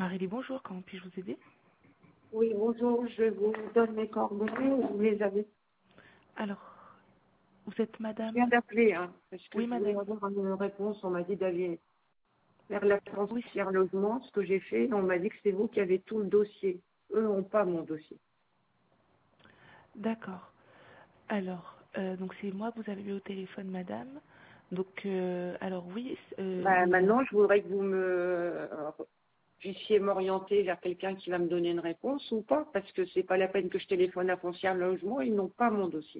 Marie, bonjour, comment puis-je vous aider? Oui, bonjour, je vous donne mes coordonnées, vous les avez. Alors, vous êtes Je viens madame? d'appeler, hein, parce que Oui, je voulais madame. avoir une réponse. On m'a dit d'aller vers la Oui, transfert logement, ce que j'ai fait. On m'a dit que c'est vous qui avez tout le dossier. Eux n'ont pas mon dossier. d'accord. Alors, donc c'est moi que vous avez eu au téléphone, madame. Donc, alors oui, Maintenant, je voudrais que vous puissiez m'orienter vers quelqu'un qui va me donner une réponse ou pas, parce que c'est pas la peine que je téléphone à Foncière Logement, ils n'ont pas mon dossier.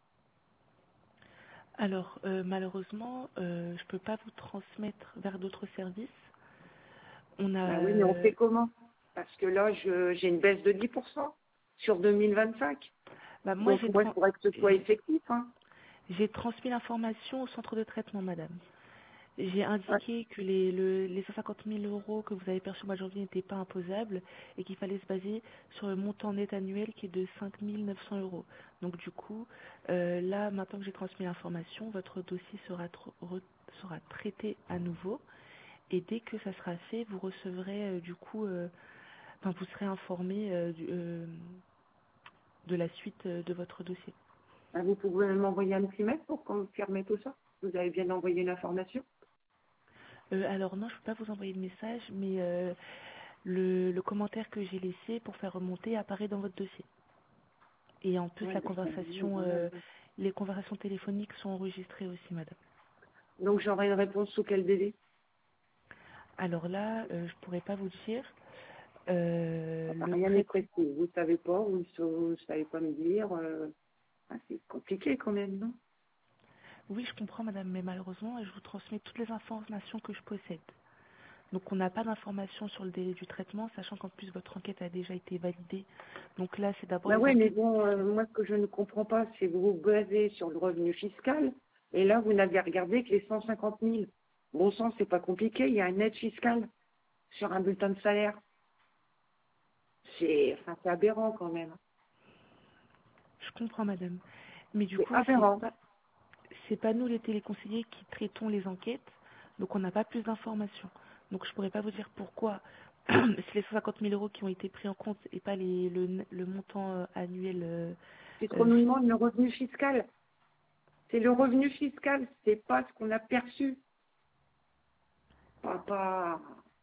alors malheureusement, je peux pas vous transmettre vers d'autres services. On a, Oui, mais on fait comment? Parce que là, j'ai une baisse de 10% sur 2025. bah, moi Donc, moi, il faudrait que ce soit effectif. Hein. j'ai transmis l'information au centre de traitement, madame. J'ai Ouais. indiqué que les 150 000 euros que vous avez perçus au mois de janvier n'étaient pas imposables et qu'il fallait se baser sur le montant net annuel qui est de 5 900 euros. Donc du coup, là, maintenant que j'ai transmis l'information, votre dossier sera traité à nouveau et dès que ça sera fait, vous recevrez enfin, vous serez informé de la suite de votre dossier. Vous pouvez m'envoyer un petit mail pour confirmer tout ça. Vous avez bien envoyé l'information. Alors non, je ne peux pas vous envoyer de message, mais le commentaire que j'ai laissé pour faire remonter apparaît dans votre dossier. Et en plus, Ouais, d'accord. Voilà. les conversations téléphoniques sont enregistrées aussi, madame. Donc, j'aurai une réponse sous quel délai? Alors là, je pourrais pas vous dire. Le Rien n'est trait... précis. Vous ne savez pas, vous ne savez pas me dire. C'est compliqué quand même, non? Oui, je comprends, madame, mais malheureusement, je vous transmets toutes les informations que je possède. Donc, on n'a pas d'informations sur le délai du traitement, sachant qu'en plus, votre enquête a déjà été validée. Donc là, c'est d'abord les Oui, mais enquêtes. bon, moi, ce que je ne comprends pas, c'est que vous vous basez sur le revenu fiscal. Et là, vous n'avez regardé que les 150 000. Bon sang, c'est pas compliqué. Il y a un aide fiscale sur un bulletin de salaire. C'est aberrant quand même. Je comprends, madame. Mais du C'est coup, aberrant. c'est pas nous, les téléconseillers, qui traitons les enquêtes. Donc, on n'a pas plus d'informations. Donc, je pourrais pas vous dire pourquoi c'est les 150 000 euros qui ont été pris en compte et pas le montant annuel C'est ce qu'on nous fixe. demande, le revenu fiscal. C'est le revenu fiscal, c'est pas ce qu'on a perçu. Pas...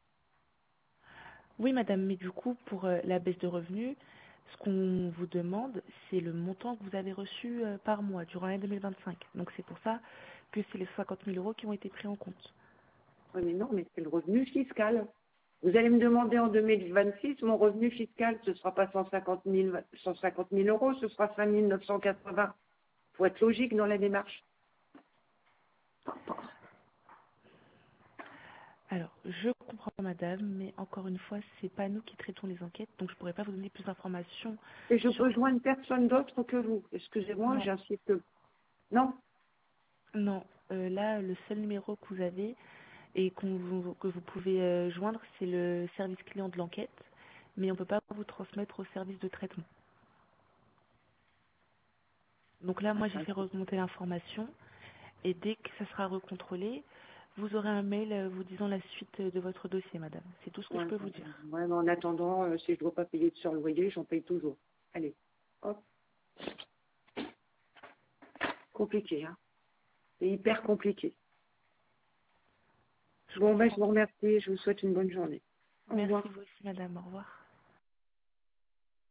Oui, madame, mais du coup, pour la baisse de revenus, ce qu'on vous demande, c'est le montant que vous avez reçu par mois durant l'année 2025. Donc, c'est pour ça que c'est les 50 000 euros qui ont été pris en compte. Ouais, mais non, mais c'est le revenu fiscal. Vous allez me demander en 2026, mon revenu fiscal, ce ne sera pas 150 000 euros, ce sera 5 980. Il faut être logique dans la démarche. Alors, je comprends, madame, mais encore une fois, c'est pas nous qui traitons les enquêtes, donc je pourrais pas vous donner plus d'informations Et je sur... peux joindre personne d'autre que vous. Excusez-moi, Non, j'insiste. Non. non. Là, le seul numéro que vous avez et que vous pouvez joindre, c'est le service client de l'enquête, mais on peut pas vous transmettre au service de traitement. Donc là, moi, j'ai fait remonter l'information, et dès que ça sera recontrôlé, vous aurez un mail vous disant la suite de votre dossier, madame. C'est tout ce que je Ouais, peux vous dire. mais en attendant, si je ne dois pas payer de surloyer, j'en paye toujours. Allez, hop, compliqué, hein. C'est hyper compliqué. Je Bon, ben, je comprends. vous remercie. Je vous souhaite une bonne journée. Au revoir. Merci vous aussi, madame. Au revoir.